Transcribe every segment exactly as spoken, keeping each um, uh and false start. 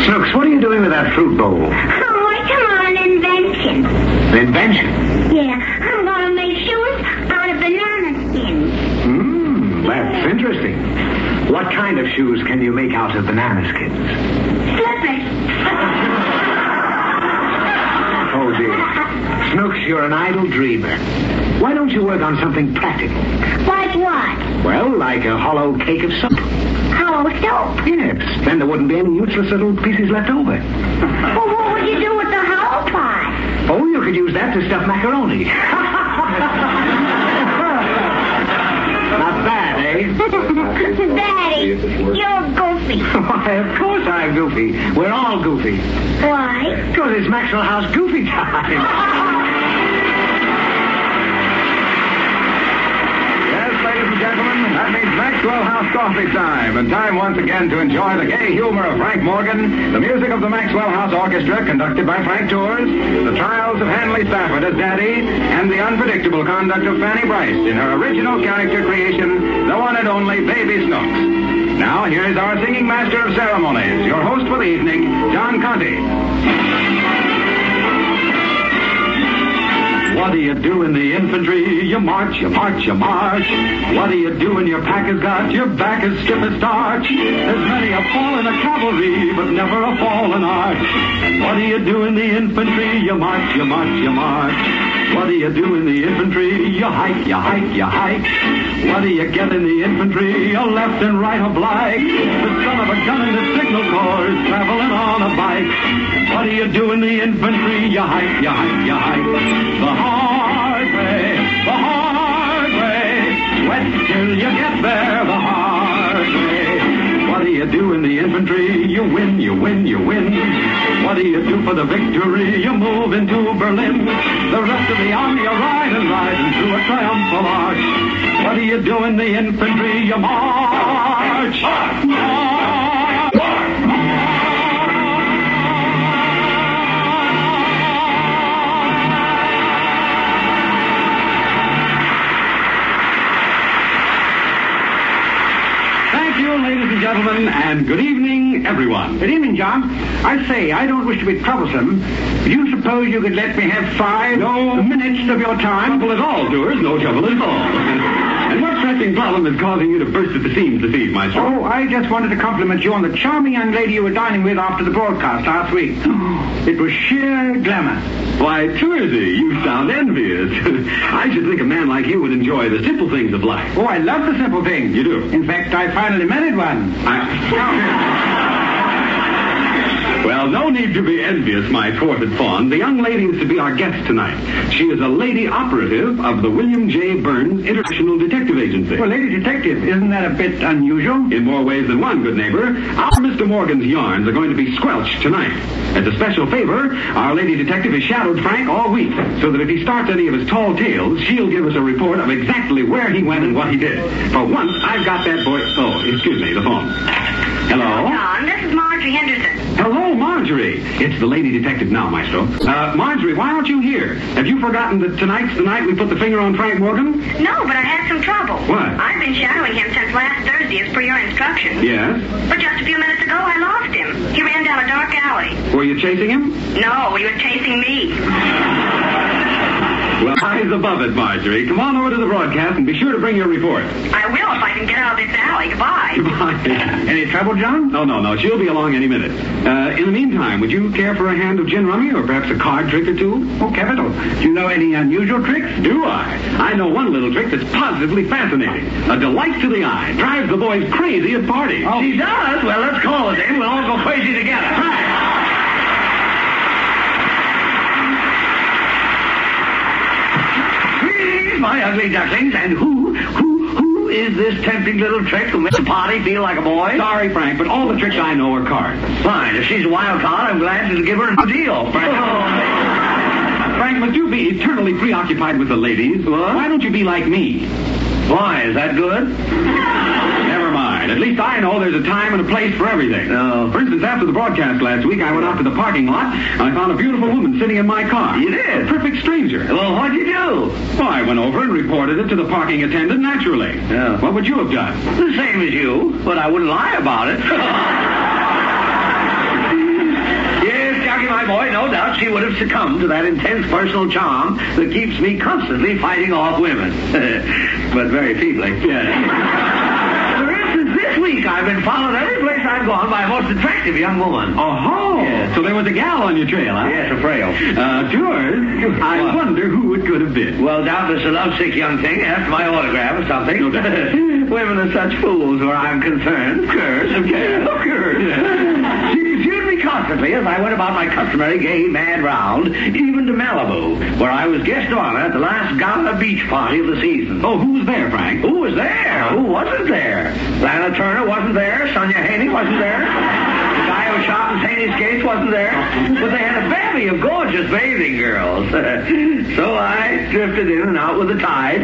Snooks, what are you doing with that fruit bowl? Oh, it's an invention. An invention? Yeah, I'm going to make shoes out of banana skins. Hmm, that's interesting. What kind of shoes can you make out of banana skins? Slippers. Oh, dear. Snooks, you're an idle dreamer. Why don't you work on something practical? Like what? Well, like a hollow cake of soap. Hollow soap? Yes, then there wouldn't be any useless little pieces left over. Well, what would you do with the hollow part? Oh, you could use that to stuff macaroni. Not bad, eh? Daddy, you're goofy. Why, of course I'm goofy. We're all goofy. Why? Because it's Maxwell House goofy time. Ladies and gentlemen, that means Maxwell House coffee time, and time once again to enjoy the gay humor of Frank Morgan, the music of the Maxwell House Orchestra conducted by Frank Tours, the trials of Hanley Stafford as Daddy, and the unpredictable conduct of Fanny Bryce in her original character creation, the one and only Baby Snooks. Now, here is our singing master of ceremonies, your host for the evening, John Conte. What do you do in the infantry? You march, you march, you march. What do you do when your pack has got your back as stiff as starch? There's many a fall in the cavalry, but never a fall in arch. What do you do in the infantry? You march, you march, you march. What do you do in the infantry? You hike, you hike, you hike. What do you get in the infantry? A left and right oblique. The son of a gun in the signal corps is traveling on a bike. What do you do in the infantry? You hike, you hike, you hike. The hard way, the hard way. Sweat till you get there, the hard way. What do you do in the infantry? You win, you win, you win. What do you do for the victory? You move into Berlin. The rest of the army are ride and ride into a triumphal arch. What do you do in the infantry? You march. March. March. Thank you, ladies and gentlemen, and good evening, everyone. Good evening, John. I say, I don't wish to be troublesome. Do you suppose you could let me have five No. minutes of your time? Trouble at all, doers, no trouble at all. And what pressing problem is causing you to burst at the seams this evening, Maestro? Oh, I just wanted to compliment you on the charming young lady you were dining with after the broadcast last week. It was sheer glamour. Why, Twirsy, you sound envious. I should think a man like you would enjoy the simple things of life. Oh, I love the simple things. You do? In fact, I finally married one. I... Well, no need to be envious, my thwarted fawn. The young lady is to be our guest tonight. She is a lady operative of the William J. Burns International Detective Agency. Well, lady detective, isn't that a bit unusual? In more ways than one, good neighbor, our Mister Morgan's yarns are going to be squelched tonight. As a special favor, our lady detective has shadowed Frank all week, so that if he starts any of his tall tales, she'll give us a report of exactly where he went and what he did. For once, I've got that boy... Oh, excuse me, the phone. Hello? John, this is Marjorie Henderson. Hello, Marjorie. It's the lady detective now, Maestro. Uh, Marjorie, why aren't you here? Have you forgotten that tonight's the night we put the finger on Frank Morgan? No, but I had some trouble. What? I've been shadowing him since last Thursday as per your instructions. Yes? But just a few minutes ago, I lost him. He ran down a dark alley. Were you chasing him? No, he was chasing me. Well, eyes above it, Marjorie. Come on over to the broadcast and be sure to bring your report. I will if I can get out of this alley. Goodbye. Goodbye. Any trouble, John? No, no, no. She'll be along any minute. Uh, in the meantime, would you care for a hand of gin rummy or perhaps a card trick or two? Oh, capital. Do you know any unusual tricks? Do I? I know one little trick that's positively fascinating. A delight to the eye. Drives the boys crazy at parties. Oh, she does? Well, let's call it then. We'll all go crazy together. Right. My ugly ducklings, and who, who, who is this tempting little trick who makes the party feel like a boy? Sorry, Frank, but all the tricks I know are cards. Fine. If she's a wild card, I'm glad to give her a deal. Frank. Frank, must you be eternally preoccupied with the ladies? What? Why don't you be like me? Why? Is that good? Never mind. At least I know there's a time and a place for everything. Oh. For instance, after the broadcast last week, I went out to the parking lot, and I found a beautiful woman sitting in my car. You did? A perfect stranger. Well, what'd you do? Well, I went over and reported it to the parking attendant naturally. Yeah. What would you have done? The same as you, but I wouldn't lie about it. Jockey would have succumbed to that intense personal charm that keeps me constantly fighting off women. But very feebly. Yeah. For instance, this week I've been followed every place I've gone by a most attractive young woman. Oh, Yes. so there was a gal on your trail, huh? Yes, a frail. Uh, Tours, I What? wonder who it could have been. Well, doubtless a lovesick young thing asked my autograph or something. Women are such fools where I'm concerned. Of course, of course, of course. She pursued me constantly as I went about my customary gay mad round, even to Malibu, where I was guest honor at the last gala beach party of the season. Oh, who was there, Frank? Who was there? Who wasn't there? Lana Turner wasn't there. Sonia Haney wasn't there. The guy who shot in Haney's case wasn't there. But they had a bevy of gorgeous bathing girls. So I drifted in and out with the tide.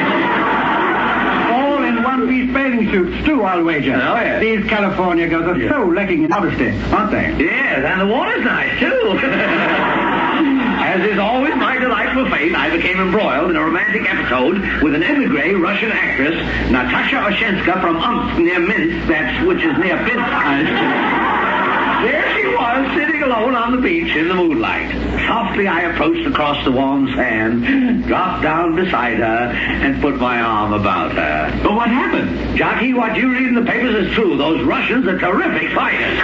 All in one-piece bathing suits, too, I'll wager. Oh, yes. These California girls are Yeah. so lacking in modesty, aren't they? Yes, and the water's nice, too. As is always my delightful fate, I became embroiled in a romantic episode with an emigre Russian actress, Natasha Oshenska from Omsk near Minsk, that's, which is near Pinsk. There she was, sitting alone on the beach in the moonlight. Softly I approached across the warm sand, dropped down beside her, and put my arm about her. But what happened? Jockey, what you read in the papers is true. Those Russians are terrific fighters.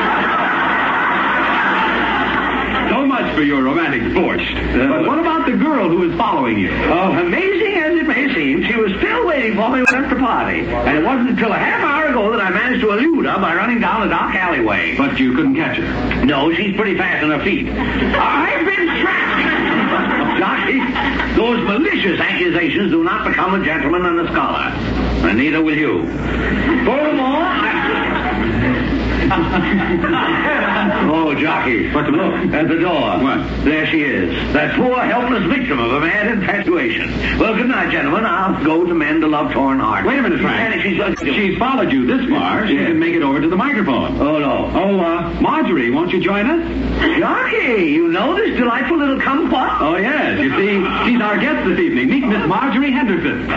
So much for your romantic borscht. But what about the girl who was following you? Oh, amazing as it may seem, she was still waiting for me at the party. And it wasn't until a half hour ago that I managed to elude her by running down a dark alleyway. But you couldn't catch her. No, she's pretty fast on her feet. I've been trapped! Jockey, those malicious accusations do not become a gentleman and a scholar. And neither will you. Furthermore, I... Oh, Jockey. What's the matter? At the door. What? There she is. That poor, helpless victim of a mad infatuation. Well, good night, gentlemen. I'll go to mend a love-torn heart. Wait a minute, Frank. She's, uh, She's followed you this far. She Yeah. can make it over to the microphone. Oh, no. Oh, uh, Marjorie, won't you join us? Jockey, you know this delightful little kumquat? Oh, yes. You see, she's our guest this evening. Meet Miss Marjorie Henderson.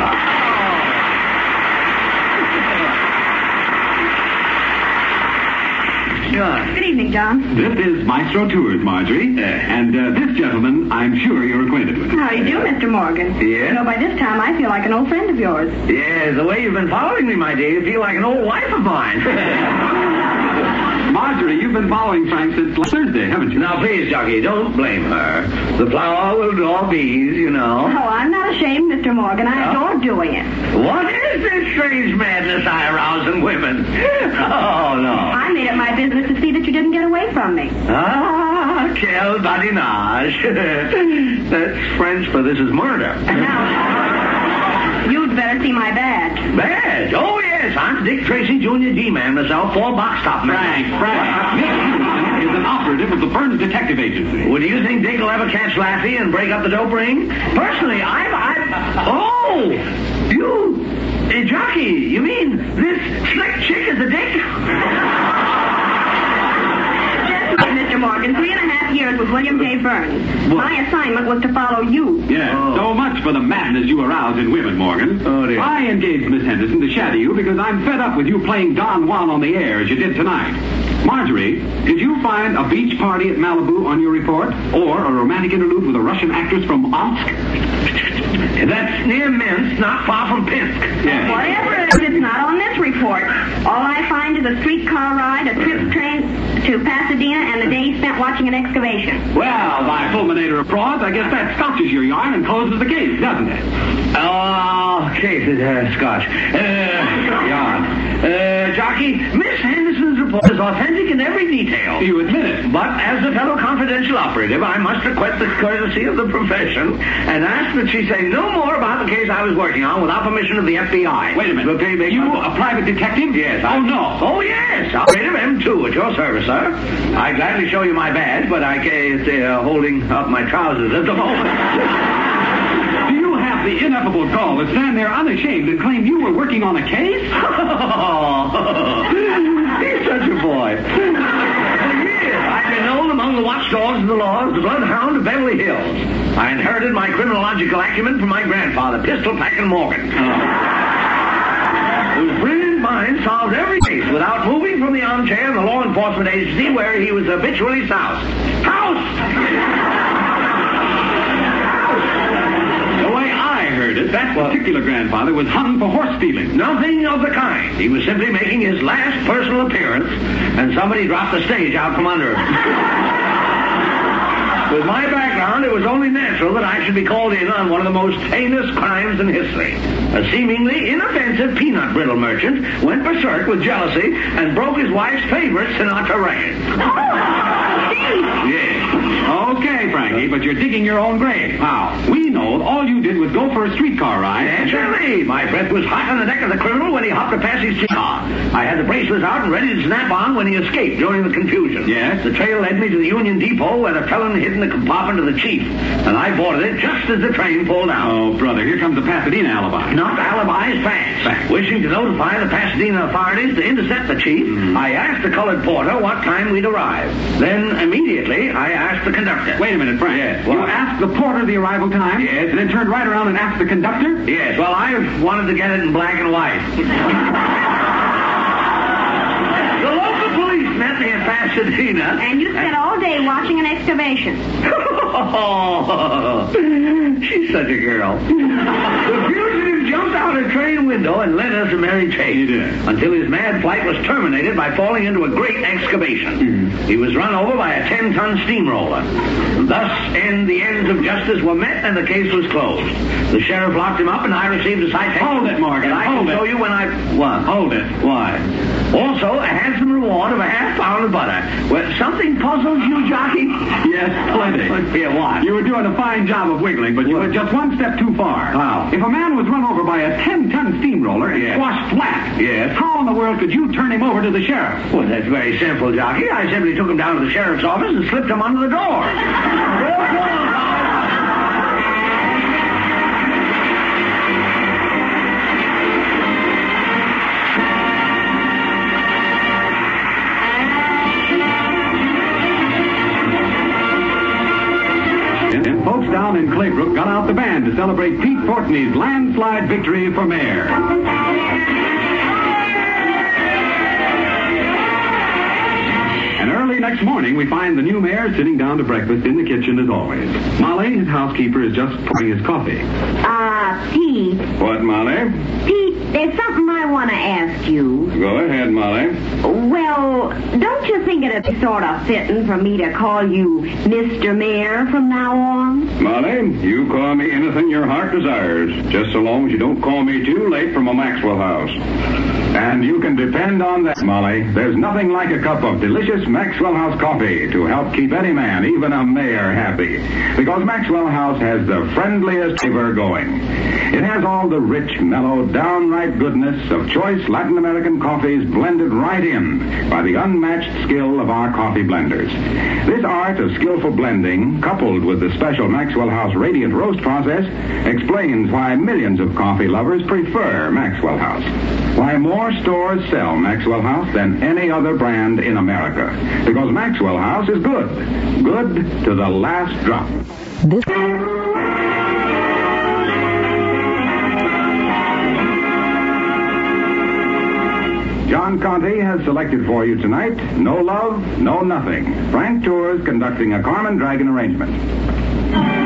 John. Good evening, John. This is Maestro Tours, Marjorie. Yeah. And uh, this gentleman, I'm sure you're acquainted with. How do you do, Mister Morgan? Yeah? You know, by this time, I feel like an old friend of yours. Yeah, the way you've been following me, my dear, you feel like an old wife of mine. Marjorie, you've been following Frank since last Thursday, haven't you? Now, please, Jockey, don't blame her. The flower will draw bees, you know. Oh, I'm not ashamed, Mister Morgan. I No? adore doing it. What is this strange madness I arouse in women? Oh, no. I made it my business to see that you didn't get away from me. Ah, quel badinage. That's French for this is murder. Now, you'd better see my badge. Badge? Oh, yes. I'm Dick Tracy, Junior G-Man myself, four box top man. Frank, Frank. Nick Henderson is an operative of the Burns Detective Agency. Well, do you think Dick will ever catch Lassie and break up the dope ring? Personally, I've... I've oh! You... Uh, Jockey, you mean this slick chick is a dick? Just Mister Morgan, three and a half years with William J. Burns. What? My assignment was to follow you. Yes, Oh. so much for the madness you arouse in women, Morgan. Oh, dear. I engaged Miss Henderson to shadow you because I'm fed up with you playing Don Juan on the air as you did tonight. Marjorie, did you find a beach party at Malibu on your report? Or a romantic interlude with a Russian actress from Omsk? That's near Minsk, not far from Pinsk. Yes. Whatever it is, it's not on this report. All I find is a streetcar ride, a trip train to Pasadena, and a day spent watching an excavation. Well, by fulminator of frauds, I guess that scotches your yarn and closes the case, doesn't it? Oh, case is uh, Scotch. Uh, yarn. Uh, Jockey, Miss Henderson's report is authentic in every detail. You admit it. But as a fellow confidential operative, I must request the courtesy of the profession and ask that she say no more about the case I was working on without permission of the F B I. Wait a minute. Okay, make you, my- a private detective? Yes. Oh, I- no. Oh, yes. Operative M two at your service, sir. I gladly show you my badge, but I can't uh, holding up my trousers at the moment. Do you have the ineffable gall to stand there unashamed and claim you were working on a case? Oh, he's such a boy. For years, I've been known among the watchdogs of the law as the bloodhound of Beverly Hills. I inherited my criminological acumen from my grandfather, Pistol Packin' Morgan. Whose brilliant mind mind solved every case without moving from the armchair in the law enforcement agency where he was habitually soused. House! I heard it. That particular grandfather was hung for horse stealing. Nothing of the kind. He was simply making his last personal appearance, and somebody dropped the stage out from under him. With my background, it was only natural that I should be called in on one of the most heinous crimes in history. A seemingly inoffensive peanut brittle merchant went berserk with jealousy and broke his wife's favorite Sinatra record. Oh, Steve! Yes. Okay, Frankie, but you're digging your own grave. How? We know all you did was go for a streetcar ride. Naturally. My breath was hot on the neck of the criminal when he hopped to pass his car. I had the bracelets out and ready to snap on when he escaped during the confusion. Yes? The trail led me to the Union Depot where the felon hid in the compartment of the chief, and I boarded it just as the train pulled out. Oh, brother, here comes the Pasadena alibi. Not alibis, facts. Facts. Wishing to notify the Pasadena authorities to intercept the chief, mm. I asked the colored porter what time we'd arrive. Then, immediately, I asked the conductor. Wait a minute, Frank. Yes, you what? asked the porter the arrival time? Yes. And then turned right around and asked the conductor? Yes, well, I wanted to get it in black and white. The local police met me in Pasadena. And you spent all day watching an excavation. Oh, she's such a girl. The fugitive jumped out a train window and led us to Mary Chase. He did. Until his mad flight was terminated by falling into a great excavation. Mm-hmm. He was run over by a ten-ton steamroller. Thus, and the ends of justice were met and the case was closed. The sheriff locked him up and I received a citation. Hold it, Morgan. I Hold can it. show you when I... What? Hold it. Why? Also, a handsome reward of a half pound of butter. Well, something puzzles you, jockey? Yes, plenty. Here, what? You were doing a fine job of wiggling, but you were just one step too far. How? If a man was run over by a ten-ton steamroller and Yes. squashed flat, Yes. how in the world could you turn him over to the sheriff? Well, that's very simple, jockey. I simply took him down to the sheriff's office and slipped him under the door. And folks down in Claybrook got out the band to celebrate Pete Portney's landslide victory for mayor. And early next morning, we find the new mayor sitting down to breakfast in the kitchen as always. Molly, his housekeeper, is just pouring his coffee. Ah, uh, Pete. What, Molly? Pete, there's something I want to ask you. Go ahead, Molly. Well, don't you think it'd be sort of fitting for me to call you Mister Mayor from now on? Molly, you call me anything your heart desires, just so long as you don't call me too late from a Maxwell House. And you can depend on that, Molly. There's nothing like a cup of delicious Maxwell House coffee to help keep any man, even a mayor, happy. Because Maxwell House has the friendliest flavor going. It has all the rich, mellow, downright goodness of choice Latin American coffees blended right in by the unmatched skill of our coffee blenders. This art of skillful blending, coupled with the special Maxwell House Radiant Roast process, explains why millions of coffee lovers prefer Maxwell House. Why more stores sell Maxwell House than any other brand in America. Because Maxwell House is good. Good to the last drop. This... John Conte has selected for you tonight No Love, No Nothing. Frank Tours conducting a Carmen Dragon arrangement.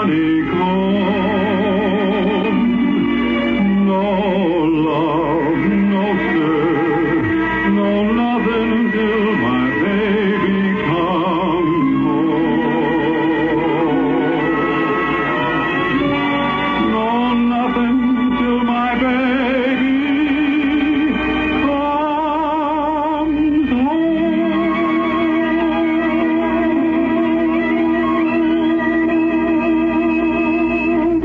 honeycomb. No love, no stir, no nothing till my baby comes home. No nothing till my baby comes home.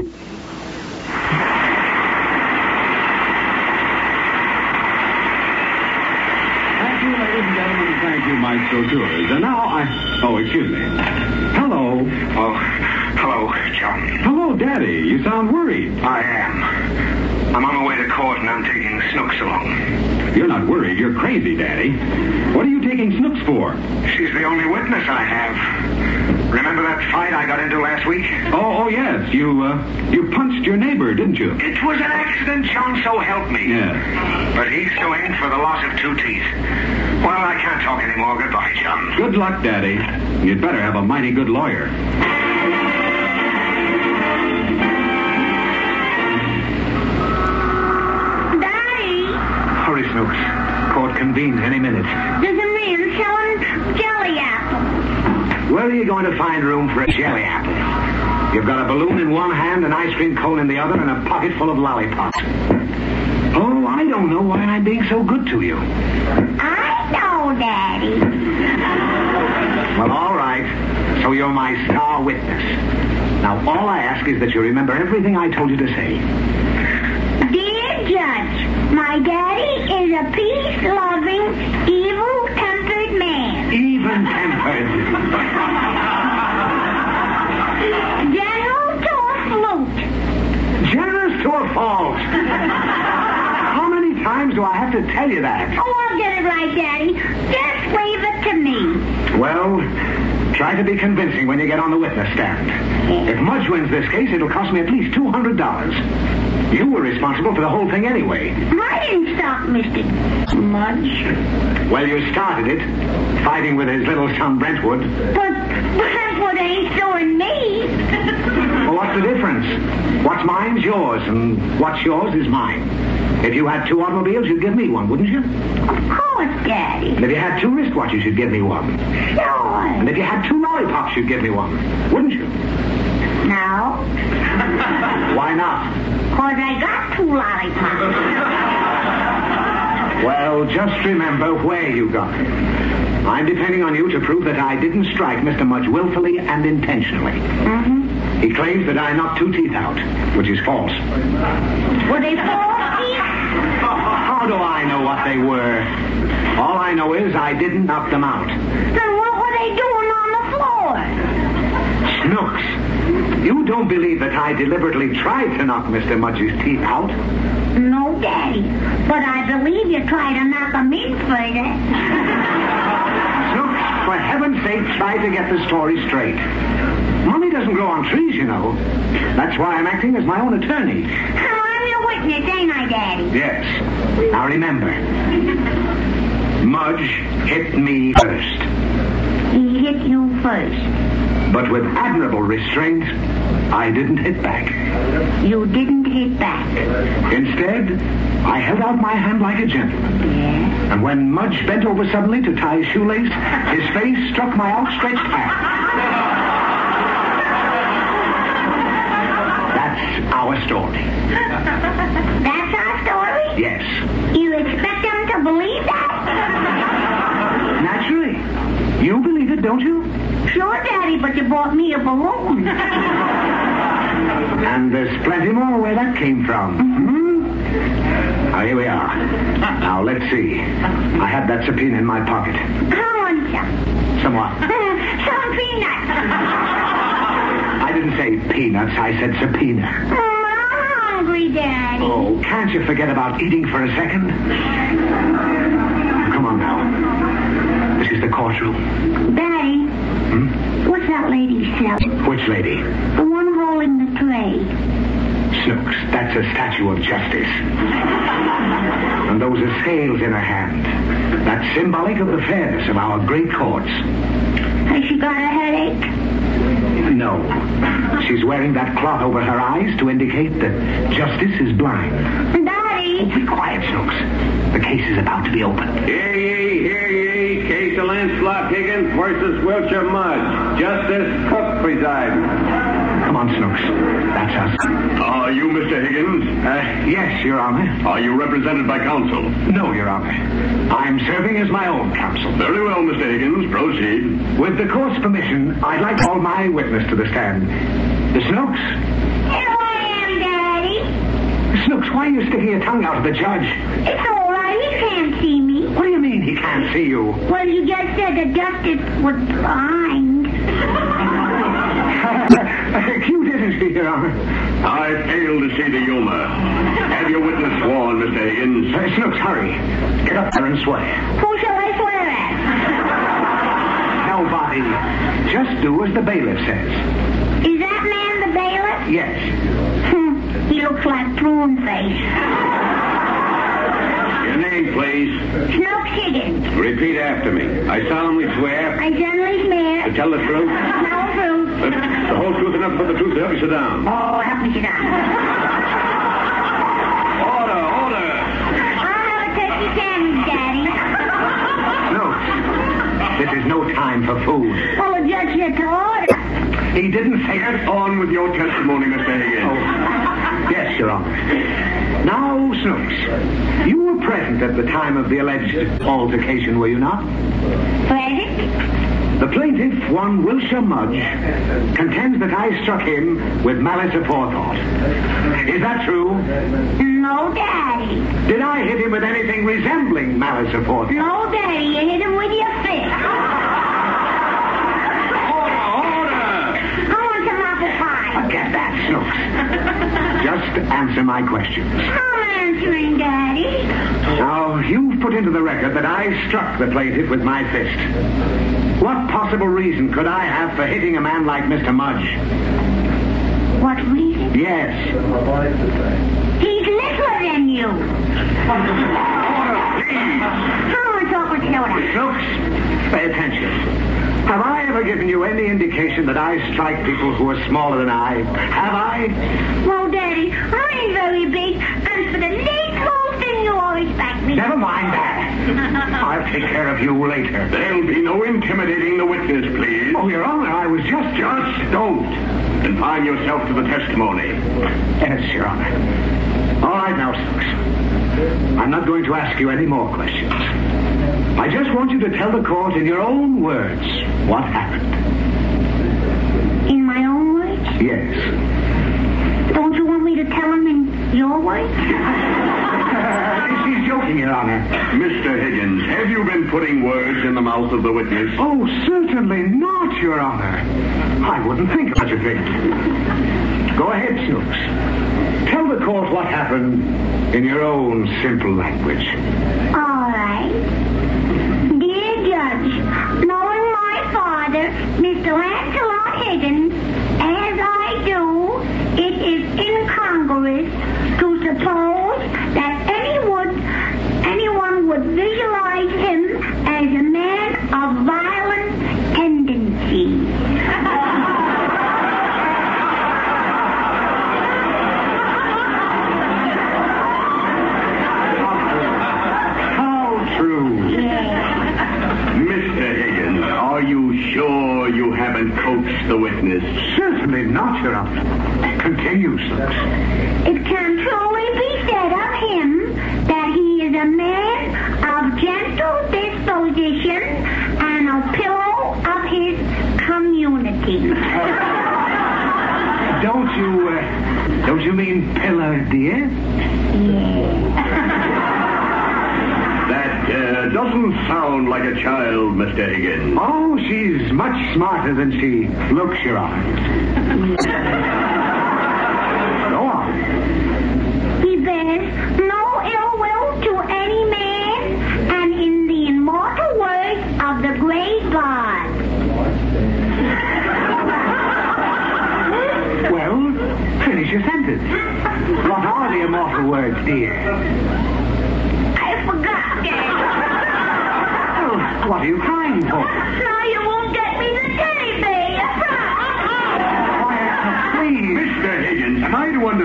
Thank you, ladies and gentlemen. Thank you, Maestro Tours. And now I... Oh, excuse me. Hello. Oh, hello, John. Hello, Daddy. You sound worried. I am. I'm on my way to court and I'm taking Snooks along. You're not worried. You're crazy, Daddy. What are you taking Snooks for? She's the only witness I have. Remember that fight I got into last week? Oh, oh yes. You, uh, you punched your neighbor, didn't you? It was an accident, John, so help me. Yes. But he's suing for the loss of two teeth. Well, I can't talk anymore. Goodbye, John. Good luck, Daddy. You'd better have a mighty good lawyer. Daddy, Hurry, Snooks. Court convenes any minute. there's a man selling jelly apples. Where are you going to find room for a jelly apple? You've got a balloon in one hand, an ice cream cone in the other, and a pocket full of lollipops. Oh, I don't know why I'm being so good to you. I know, Daddy. Well, all right. So you're my star witness. Now, all I ask is that you remember everything I told you to say. Dear Judge, my daddy is a peace-loving, evil-tempered man. Even-tempered. General to a flute. Generous to a fault. How many times do I have to tell you that? Oh, I'll get it right, Daddy. Just leave it to me. Well, try to be convincing when you get on the witness stand. If Mudge wins this case, it'll cost me at least two hundred dollars. You were responsible for the whole thing anyway. I didn't stop Mister Mudge. Well, you started it, fighting with his little son Brentwood. But Brentwood ain't suing me. Well, what's the difference? What's mine's yours, and what's yours is mine. If you had two automobiles, you'd give me one, wouldn't you? Of course, Daddy. And if you had two wristwatches, you'd give me one. Sure. And if you had two lollipops, you'd give me one, wouldn't you? No. Why not? Because I got two lollipops. Well, just remember where you got it. I'm depending on you to prove that I didn't strike Mister Mudge willfully and intentionally. Mm-hmm. He claims that I knocked two teeth out, which is false. Were they false teeth? How do I know what they were? All I know is I didn't knock them out. Then what were they doing on the floor? Snooks, you don't believe that I deliberately tried to knock Mister Mudge's teeth out? No, Daddy. But I believe you tried to knock them in further. Snooks, for heaven's sake, try to get the story straight. Money doesn't grow on trees, you know. That's why I'm acting as my own attorney. I'm your witness, ain't I, Daddy? Yes. Now remember, Mudge hit me first. He hit you first. But with admirable restraint, I didn't hit back. You didn't hit back. Instead, I held out my hand like a gentleman. Yeah? And when Mudge bent over suddenly to tie his shoelace, his face struck my outstretched hand. That's our story. That's our story? Yes. You expect them to believe that? Naturally. You believe it, don't you? Sure, Daddy, but you bought me a balloon. And there's plenty more where that came from. Mm-hmm. Now, here we are. Now, let's see. I had that subpoena in my pocket. How much? Somewhat. Some peanuts. I didn't say peanuts. I said subpoena. Oh, I'm hungry, Daddy. Oh, can't you forget about eating for a second? Come on now. This is the courtroom. Daddy, Hmm? what's that lady selling? Which lady? The one holding the tray. Snooks. That's a statue of justice. And those are scales in her hand. That's symbolic of the fairness of our great courts. Has she got a headache? No. She's wearing that cloth over her eyes to indicate that justice is blind. Daddy! Be quiet, Snooks. The case is about to be opened. Hear ye, hear ye. Case of Lancelot Higgins versus Wilshire Mudge. Justice Cook presiding. Come on, Snooks. That's us. Are you Mister Higgins? Uh, yes, Your Honor. Are you represented by counsel? No, Your Honor. I'm serving as my own counsel. Very well, Mister Higgins. Proceed. With the court's permission, I'd like to call my witness to the stand. The Snooks? Here I am, Daddy. Snooks, why are you sticking your tongue out at the judge? It's all right. He can't see me. What do you mean he can't see you? Well, you just said the justice was blind. Cute, isn't she, Your Honor? I fail to see the humor. Have your witness sworn, Mister Higgins? Uh, Snooks, hurry. Get up there and swear. Who shall I swear at? Nobody. Just do as the bailiff says. Is that man the bailiff? Yes. Hmm. He looks like Prune Face. Your name, please. Snooks Higgins. Repeat after me. I solemnly swear I generally swear. to tell the truth, No truth. the, the whole truth, and nothing but the truth. Help me sit down. Oh, help me sit down. Order, order. I'll have a turkey sandwich, Daddy. Snooks, this is no time for food. Well, the judge said to order. He didn't say it. Get on with your testimony, Mister Higgins. Oh, yes, Your Honor. Now, Snooks, you were present at the time of the alleged altercation, were you not? Present? The plaintiff, one Wilshire Mudge, contends that I struck him with malice aforethought. Is that true? No, Daddy. Did I hit him with anything resembling malice aforethought? No, Daddy. You hit him with your fist. Order, order. I want some apple pie. Forget that, Snooks. Just answer my questions. I'm answering, Daddy. Now, you've put into the record that I struck the plaintiff with my fist. What possible reason could I have for hitting a man like Mister Mudge? What reason? Yes. He's littler than you. Order, please. I want to talk with Hilda. Snooks, pay attention. Have I ever given you any indication that I strike people who are smaller than I? Have I? Well, Daddy, I ain't very big, and for the least little thing you always back me. Never mind that. I'll take care of you later. There'll be no intimidating the witness, please. Oh, Your Honor, I was just... Just don't. Confine yourself to the testimony. Yes, Your Honor. All right now, Snooks. I'm not going to ask you any more questions. I just want you to tell the court in your own words what happened. In my own words? Yes. Don't you want me to tell him in your words? She's joking, Your Honor. Mister Higgins, have you been putting words in the mouth of the witness? Oh, certainly not, Your Honor. I wouldn't think of such a thing. Go ahead, Snooks. Tell the court what happened in your own simple language. All right. Dear Judge, knowing my father, Mister Lancelot Higgins, as I do, it is incongruous to suppose that anyone, anyone would visualize him as a man of violent tendencies. Sure you haven't coaxed the witness? Certainly not, Your Honor. Continue, Snooks. It can truly be said of him that he is a man of gentle disposition and a pillow of his community. Don't you, uh, don't you mean pillar, dear? Yeah. That uh, doesn't sound like a child, Mister Higgins. Oh, she's much smarter than she looks, Your Honor. Go on. He bears no ill will to any man, and in the immortal words of the great God. Well, finish your sentence. What are the immortal words, dear? I forgot. Oh, what are you crying for? Now you won't get me the teddy bear.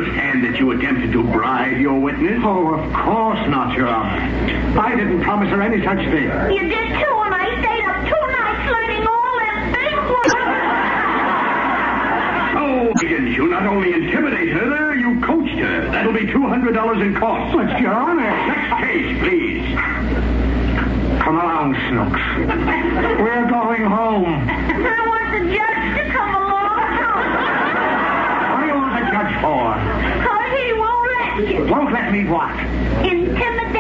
understand that you attempted to bribe your witness? Oh, of course not, Your Honor. I didn't promise her any such thing. You did too, and I stayed up two nights learning all them big words. Oh, Higgins, you not only intimidated her, you coached her. That'll be two hundred dollars in costs. But, Your Honor... Next case, please. Come along, Snooks. We're going home. I want the judge to come along. What do you want the judge for? Because he won't let you. Won't let me what? Intimidate